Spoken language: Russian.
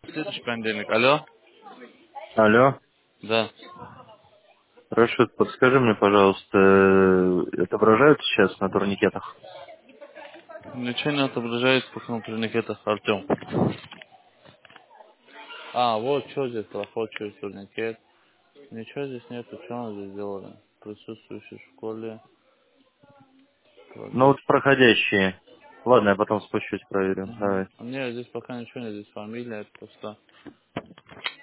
Следующий понедельник. Алло? Алло, Да. Рашид, подскажи мне, пожалуйста, отображают сейчас на турникетах? Ничего не отображается, пока на турникетах Артем. А, вот что здесь, рабочий турникет. Ничего здесь нету, что мы здесь сделали? Присутствующий в школе. Ну Продукт. вот проходящие. Ладно, я потом спущусь, проверю. Угу. Давай. Нет, здесь пока ничего нет, здесь фамилия, это просто.